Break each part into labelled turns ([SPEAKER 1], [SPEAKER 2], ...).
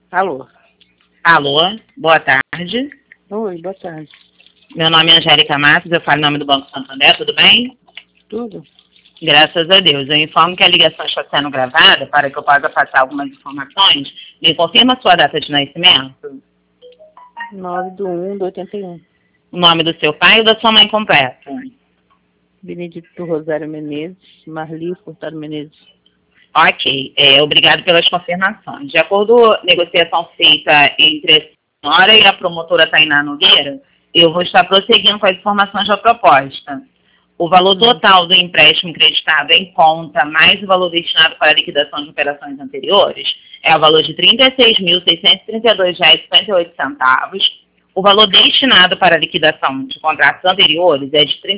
[SPEAKER 1] Alô?
[SPEAKER 2] Alô, boa tarde.
[SPEAKER 1] Oi, boa tarde.
[SPEAKER 2] Meu nome é Angélica Matos, eu falo em nome do Banco Santander, tudo bem?
[SPEAKER 1] Tudo?
[SPEAKER 2] Graças a Deus. Eu informo que a ligação está sendo gravada para que eu possa passar algumas informações. Me confirma a sua data de nascimento,
[SPEAKER 1] 9/1/81.
[SPEAKER 2] o nome do seu pai ou da sua mãe completa.
[SPEAKER 1] Benedito Rosário Menezes, Marli Furtado Menezes.
[SPEAKER 2] Ok, obrigado pelas confirmações. De acordo com a negociação feita entre a senhora e a promotora Tainá Nogueira, eu vou estar prosseguindo com as informações da proposta. O valor total do empréstimo creditado em conta, mais o valor destinado para a liquidação de operações anteriores, é o valor de R$ 36.632,58. O valor destinado para a liquidação de contratos anteriores é de R$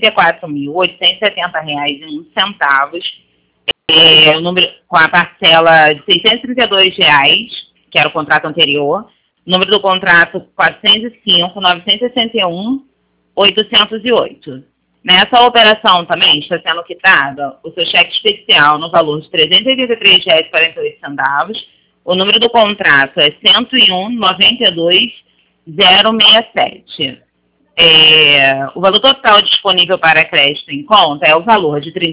[SPEAKER 2] 34.870,01. O número, com a parcela de R$ 632, que era o contrato anterior. O número do contrato 405.961,808. Nessa operação também está sendo quitado o seu cheque especial no valor de R$ 383,48. O número do contrato é 101.92.067. O valor total disponível para crédito em conta é o valor de R$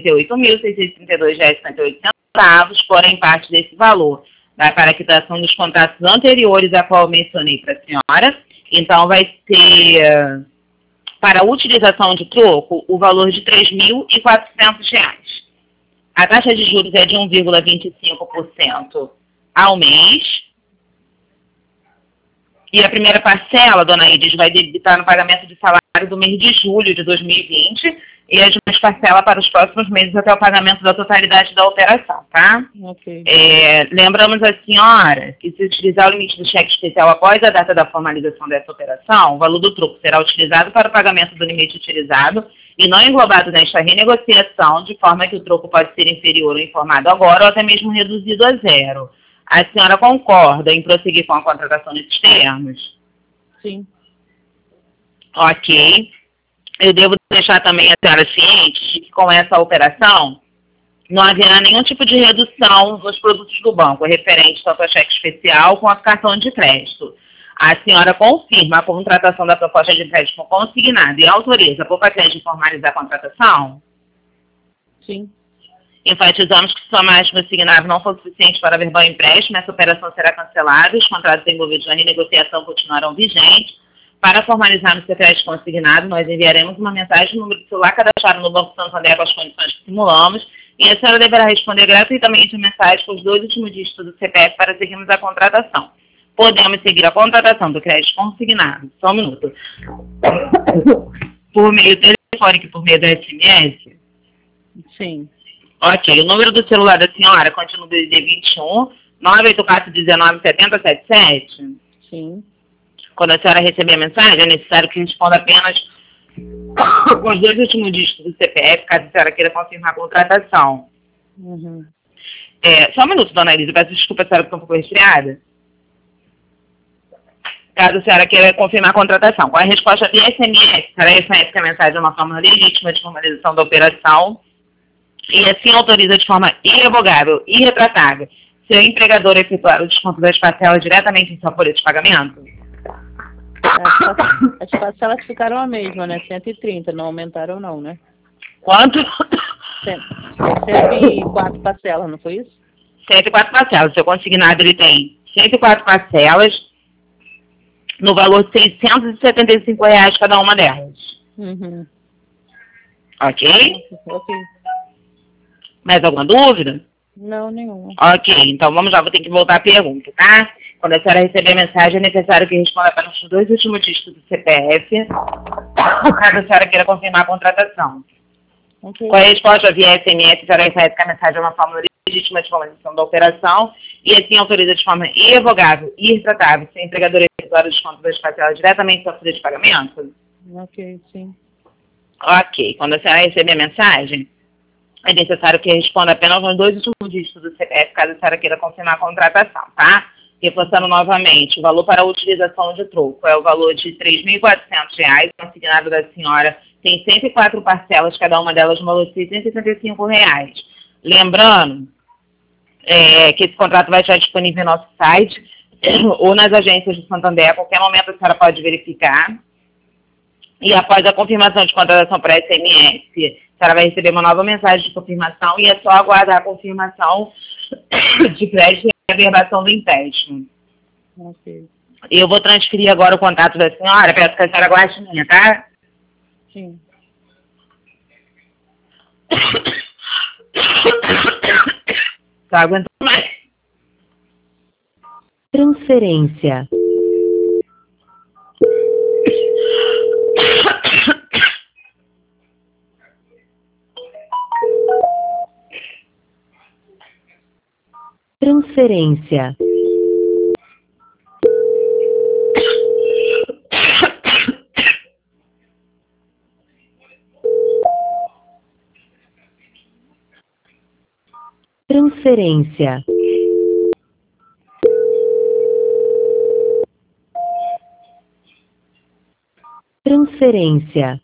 [SPEAKER 2] 38.632,58, porém parte desse valor vai para a quitação dos contratos anteriores a qual eu mencionei para a senhora. Então vai ter, para a utilização de troco, o valor de R$ 3.400. A taxa de juros é de 1,25% ao mês. E a primeira parcela, dona Ides, vai debitar no pagamento de salário do mês de julho de 2020 e as demais parcelas para os próximos meses até o pagamento da totalidade da operação, tá?
[SPEAKER 1] Ok.
[SPEAKER 2] Lembramos a senhora que se utilizar o limite do cheque especial após a data da formalização dessa operação, o valor do troco será utilizado para o pagamento do limite utilizado e não englobado nesta renegociação, de forma que o troco pode ser inferior ou informado agora ou até mesmo reduzido a zero. A senhora concorda em prosseguir com a contratação nesses termos?
[SPEAKER 1] Sim.
[SPEAKER 2] Ok. Eu devo deixar também a senhora ciente de que com essa operação não haverá nenhum tipo de redução nos produtos do banco, referente tanto a cheque especial quanto a cartão de crédito. A senhora confirma a contratação da proposta de empréstimo consignado e autoriza a Poupa-Crédito formalizar a contratação?
[SPEAKER 1] Sim.
[SPEAKER 2] Enfatizamos que se sua margem consignada não for suficiente para verbal empréstimo, essa operação será cancelada e os contratos envolvidos na renegociação continuarão vigentes. Para formalizar o seu crédito consignado, nós enviaremos uma mensagem no número de celular cadastrado no Banco Santander com as condições que simulamos e a senhora deverá responder gratuitamente a mensagem com os 2 últimos dígitos do CPF para seguirmos a contratação. Podemos seguir a contratação do crédito consignado, só um minuto, por meio telefônico e por meio da SMS?
[SPEAKER 1] Sim.
[SPEAKER 2] Ok, o número do celular da senhora continua o DDD 21 984197077?
[SPEAKER 1] Sim.
[SPEAKER 2] Quando a senhora receber a mensagem, é necessário que responda apenas com os 2 últimos dígitos do CPF, caso a senhora queira confirmar a contratação.
[SPEAKER 1] Uhum.
[SPEAKER 2] Só um minuto, dona Elisa, peço desculpa, a senhora ficou um pouco resfriada. Caso a senhora queira confirmar a contratação. Com a resposta via SMS, a senhora reconhece que a mensagem é uma forma legítima de formalização da operação e assim autoriza de forma irrevogável e irretratável seu empregador a efetuar o desconto das parcelas diretamente em sua folha de pagamento?
[SPEAKER 1] As parcelas ficaram a mesma, né? 130, não aumentaram não, né?
[SPEAKER 2] Quanto?
[SPEAKER 1] 104 parcelas, não foi isso?
[SPEAKER 2] 104 parcelas. O seu consignado ele tem 104 parcelas no valor de R$ 675 cada uma delas.
[SPEAKER 1] Uhum.
[SPEAKER 2] Ok?
[SPEAKER 1] Ok.
[SPEAKER 2] Mais alguma dúvida?
[SPEAKER 1] Não, nenhuma.
[SPEAKER 2] Ok, então vamos lá, vou ter que voltar à pergunta, tá? Quando a senhora receber a mensagem, é necessário que responda apenas os 2 últimos dígitos do CPF, caso a senhora queira confirmar a contratação.
[SPEAKER 1] Okay.
[SPEAKER 2] Com a resposta via SMS, a senhora reconhece que a mensagem é uma forma legítima de formalização da operação e assim autoriza de forma irrevogável e irretratável seu empregador a efetuar o desconto das parcelas diretamente da folha de pagamento?
[SPEAKER 1] Ok, sim.
[SPEAKER 2] Ok, quando a senhora receber a mensagem, é necessário que responda apenas os 2 últimos dígitos do CPF, caso a senhora queira confirmar a contratação, tá? Reforçando novamente, o valor para a utilização de troco é o valor de R$ 3.400, consignado da senhora tem 104 parcelas, cada uma delas no valor de R$ 675. Lembrando que esse contrato vai estar disponível no nosso site, ou nas agências de Santander. A qualquer momento a senhora pode verificar. E após a confirmação de contratação para SMS, a senhora vai receber uma nova mensagem de confirmação e é só aguardar a confirmação de crédito e a averbação do empréstimo.
[SPEAKER 1] Ok.
[SPEAKER 2] Eu vou transferir agora o contato da senhora, peço que a senhora guarde minha, tá?
[SPEAKER 1] Sim.
[SPEAKER 2] Tá aguentando mais.
[SPEAKER 3] Transferência. Transferência. Transferência. Transferência.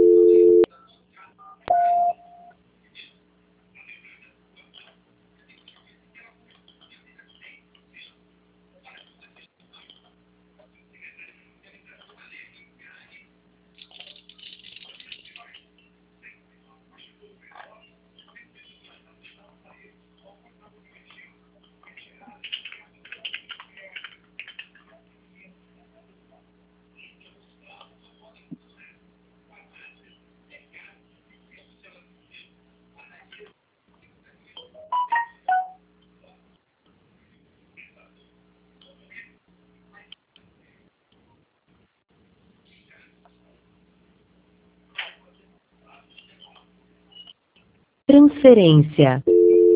[SPEAKER 3] Transferência.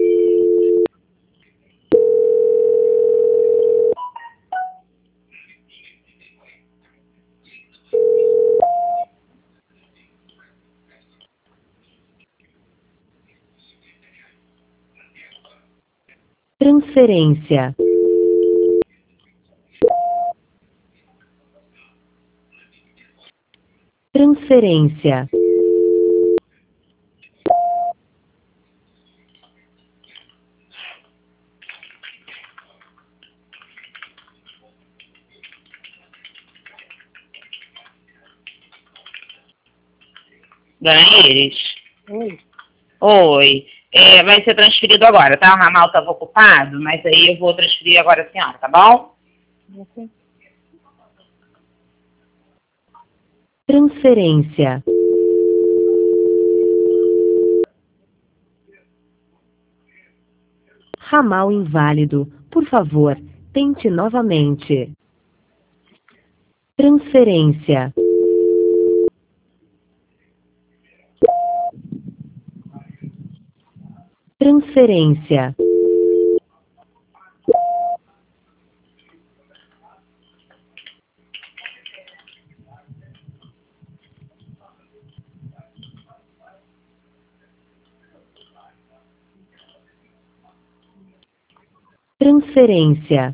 [SPEAKER 3] Transferência. Transferência.
[SPEAKER 2] Dona Iris.
[SPEAKER 1] Oi.
[SPEAKER 2] Oi. Vai ser transferido agora, tá? O ramal estava ocupado, mas aí eu vou transferir agora a senhora, tá bom?
[SPEAKER 1] Ok.
[SPEAKER 3] Transferência. Ramal inválido. Por favor, tente novamente. Transferência. Transferência. Transferência.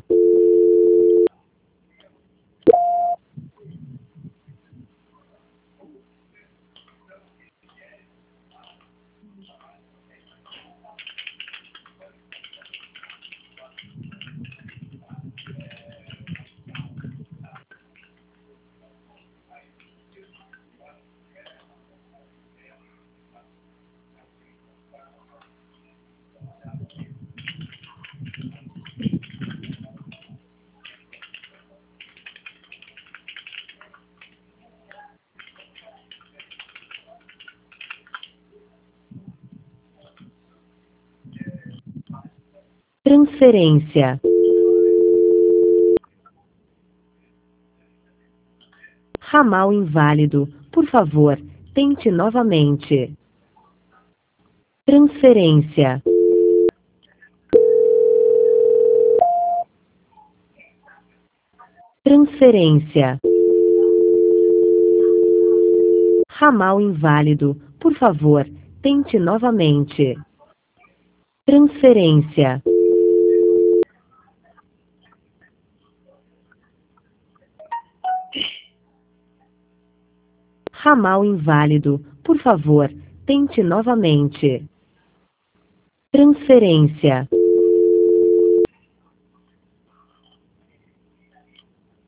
[SPEAKER 3] Transferência. Ramal inválido. Por favor, tente novamente. Transferência. Transferência. Ramal inválido. Por favor, tente novamente. Transferência. Ramal inválido. Por favor, tente novamente. Transferência.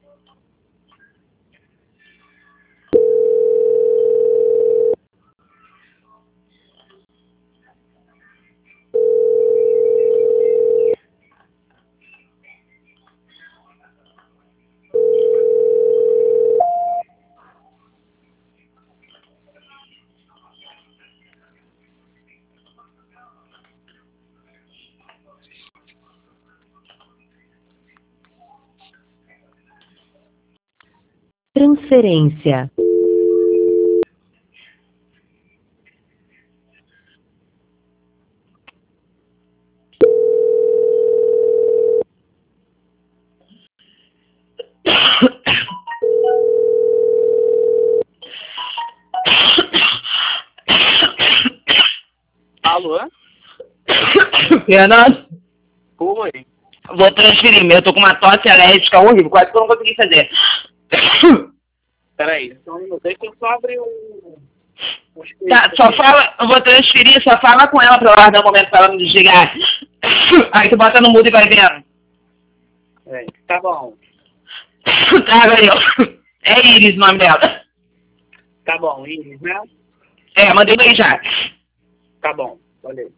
[SPEAKER 3] Transferência.
[SPEAKER 4] Alô?
[SPEAKER 2] Fernando,
[SPEAKER 4] Oi.
[SPEAKER 2] vou transferir. Eu tô com uma tosse alérgica horrível, quase que eu não consegui fazer.
[SPEAKER 4] Peraí, só um minuto. Deixa eu só abrir
[SPEAKER 2] Tá, só fala, eu vou transferir, só fala com ela pra eu aguardar um momento pra ela me desligar. Aí tu bota no mudo e vai vendo.
[SPEAKER 4] Tá bom.
[SPEAKER 2] Tá, valeu. É Iris o nome dela.
[SPEAKER 4] Tá bom, Iris, né?
[SPEAKER 2] É, mandei bem já.
[SPEAKER 4] Tá bom, valeu.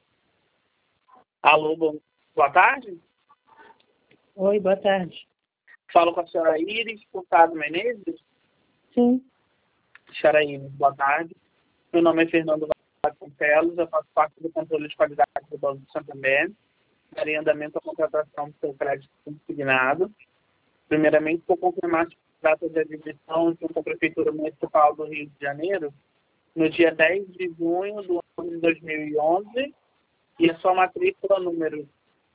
[SPEAKER 4] Alô, boa tarde?
[SPEAKER 1] Oi, boa tarde.
[SPEAKER 4] Falo com a senhora Iris, Furtado Menezes.
[SPEAKER 1] Sim.
[SPEAKER 4] Senhora Iris, boa tarde. Meu nome é Fernando Vasconcelos, eu faço parte do controle de qualidade do Banco do Santander. Darei andamento à contratação do seu crédito consignado. Primeiramente, vou confirmar se trata de admissão junto à Prefeitura Municipal do Rio de Janeiro, no dia 10 de junho do ano de 2011, e a sua matrícula número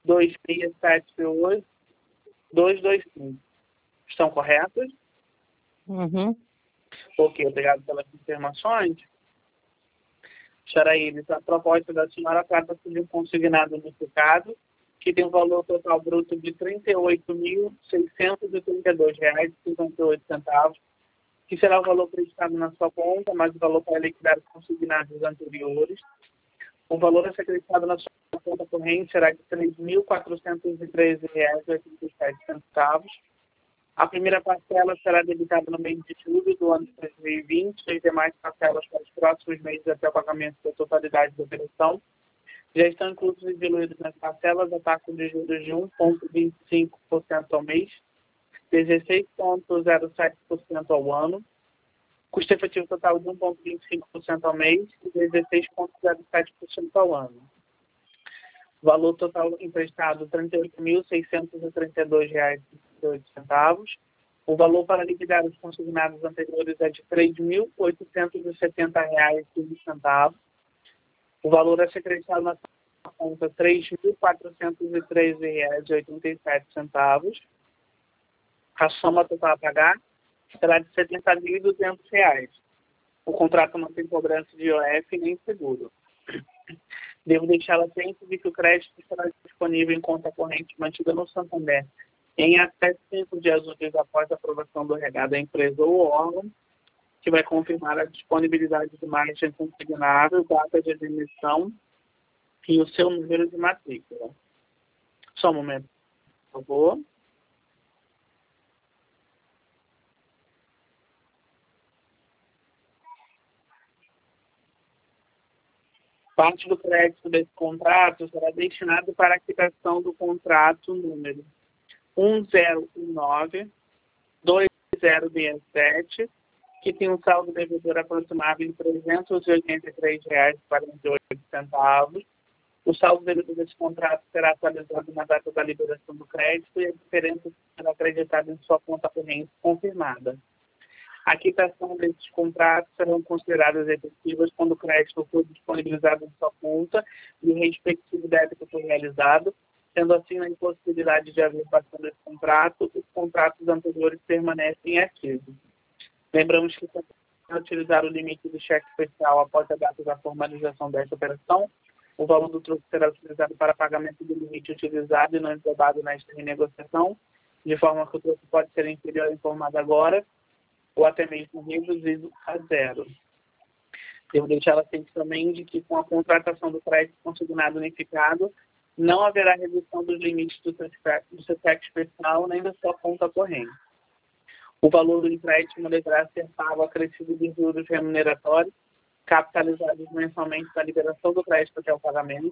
[SPEAKER 4] 2678225. Estão corretas?
[SPEAKER 1] Uhum.
[SPEAKER 4] Ok, obrigado pelas informações. Senhora Iris, a proposta da senhora trata-se de um consignado unificado, que tem um valor total bruto de R$ 38.632,58, que será o valor prestado na sua conta, mais o valor para liquidar os consignados anteriores. O valor a ser acreditado na sua conta corrente será de R$ 3.413,87. A primeira parcela será debitada no mês de julho do ano de 2020 e demais parcelas para os próximos meses até o pagamento da totalidade da operação. Já estão inclusos e diluídos nas parcelas a taxa de juros de 1,25% ao mês, 16,07% ao ano, custo efetivo total de 1,25% ao mês e 16,07% ao ano. Valor total emprestado R$ 38.632,08. O valor para liquidar os consignados anteriores é de R$ 3.870,15. O valor a ser acreditado na conta R$ 3.413,87. A soma total a pagar será de R$ 70.200. O contrato não tem cobrança de IOF nem seguro. Devo deixá-la ciente de que o crédito estará disponível em conta corrente mantida no Santander em até 5 dias úteis após a aprovação do regado à empresa ou órgão, que vai confirmar a disponibilidade de margem consignável, data de admissão e o seu número de matrícula. Só um momento, por favor. Parte do crédito desse contrato será destinado para a quitação do contrato número 1019-2067, que tem um saldo devedor aproximável de R$ 383,48. O saldo devedor desse contrato será atualizado na data da liberação do crédito e a diferença será acreditada em sua conta corrente confirmada. A quitação desses contratos serão consideradas efetivas quando o crédito for disponibilizado em sua conta e o respectivo débito for realizado, sendo assim a impossibilidade de haver averbação desse contrato, os contratos anteriores permanecem ativos. Lembramos que se utilizar o limite do cheque especial após a data da formalização desta operação, o valor do troco será utilizado para pagamento do limite utilizado e não englobado nesta renegociação, de forma que o troco pode ser inferior ao informado agora, ou até mesmo reduzido a zero. Devo deixar ciente também de que com a contratação do crédito consignado unificado, não haverá redução dos limites do seu cheque especial nem da sua conta corrente. O valor do empréstimo deverá ser pago acrescido de juros remuneratórios, capitalizados mensalmente na liberação do crédito até o pagamento.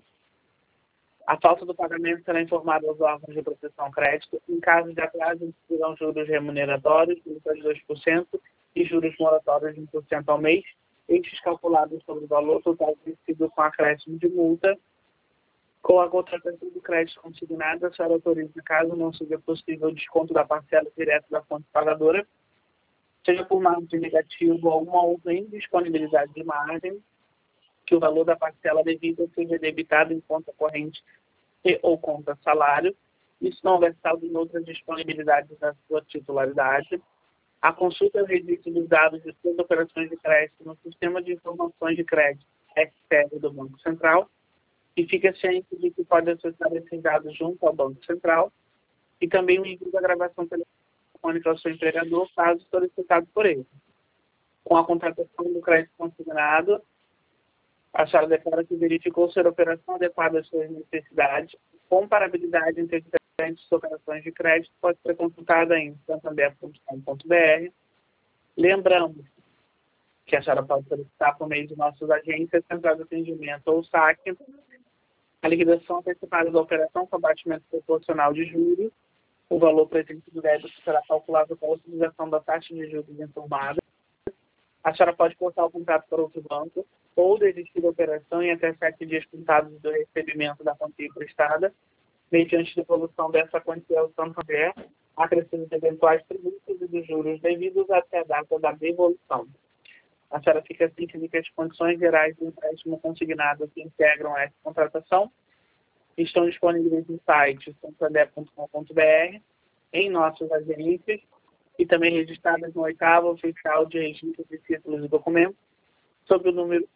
[SPEAKER 4] A falta do pagamento será informada aos órgãos de proteção ao crédito. Em caso de atraso, serão juros remuneratórios, multa de 2% e juros moratórios de 1% ao mês, estes calculados sobre o valor total vencido com acréscimo de multa. Com a contratação do crédito consignado, a senhora autoriza, caso não seja possível o desconto da parcela direta da fonte pagadora, seja por margem negativo ou alguma outra indisponibilidade de margem, que o valor da parcela devida seja debitado em conta corrente e ou conta salário, isso não houver saldo em outras disponibilidades da sua titularidade. A consulta do registro dos dados de suas operações de crédito no Sistema de Informações de Crédito (SPR) do Banco Central, e fica ciente de que pode acessar esses dados junto ao Banco Central, e também o envio da gravação telefônica ao seu empregador, caso solicitado por ele. Com a contratação do crédito consignado, a senhora declara que verificou ser a operação adequada às suas necessidades. Comparabilidade entre diferentes operações de crédito pode ser consultada em santander.com.br. Lembramos que a senhora pode solicitar por meio de nossas agências, central de atendimento ou saque, a liquidação antecipada da operação com abatimento proporcional de juros. O valor presente do débito será calculado com a utilização da taxa de juros informada. A senhora pode cortar o contrato para outro banco ou desistir da operação em até 7 dias contados do recebimento da quantia emprestada, mediante devolução dessa quantia ao Santander, acrescendo eventuais tributos e dos juros devidos até a data da devolução. A senhora fica ciente de que as condições gerais do empréstimo consignado que integram essa contratação estão disponíveis no site santander.com.br, em nossas agências, e também registradas no 8º Oficial de Registro de Títulos e Documentos, sob o número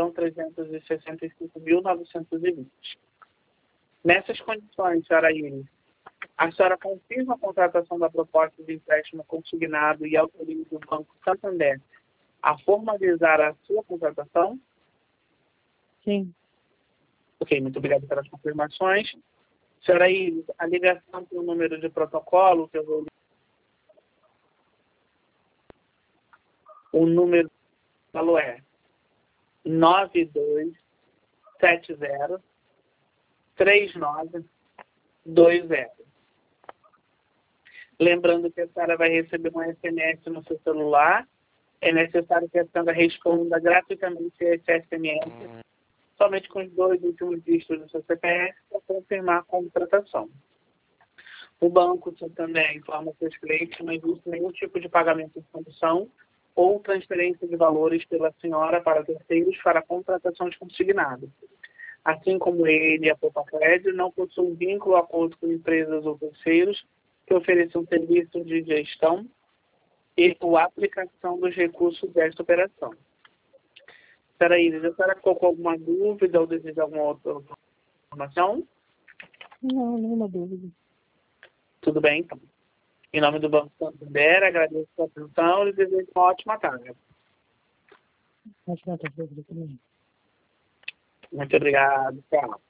[SPEAKER 4] 1.365.920. Nessas condições, senhora Iris, a senhora confirma a contratação da proposta de empréstimo consignado e autoriza o Banco Santander a formalizar a sua contratação?
[SPEAKER 1] Sim.
[SPEAKER 4] Ok, muito obrigado pelas confirmações. Senhora Iris, a ligação para o número de protocolo que eu vou... O número falou é 9270-3920. Lembrando que a senhora vai receber um SMS no seu celular. É necessário que a senhora responda gratuitamente a esse SMS, somente com os 2 últimos dígitos do seu CPF, para confirmar a contratação. O Banco Santander informa seus clientes que não existe nenhum tipo de pagamento em condição ou transferência de valores pela senhora para terceiros para a contratação de consignado. Assim como ele e a Poupa-Crédito não possuem vínculo ou acordo com empresas ou terceiros que ofereçam serviços de gestão e ou aplicação dos recursos desta operação. Senhora Iris, a senhora ficou com alguma dúvida ou deseja alguma outra informação?
[SPEAKER 1] Não, nenhuma dúvida.
[SPEAKER 4] Tudo bem, então. Em nome do Banco Santander, agradeço a sua atenção e desejo uma ótima tarde.
[SPEAKER 1] Ótima tarde também.
[SPEAKER 4] Muito obrigado. Tchau.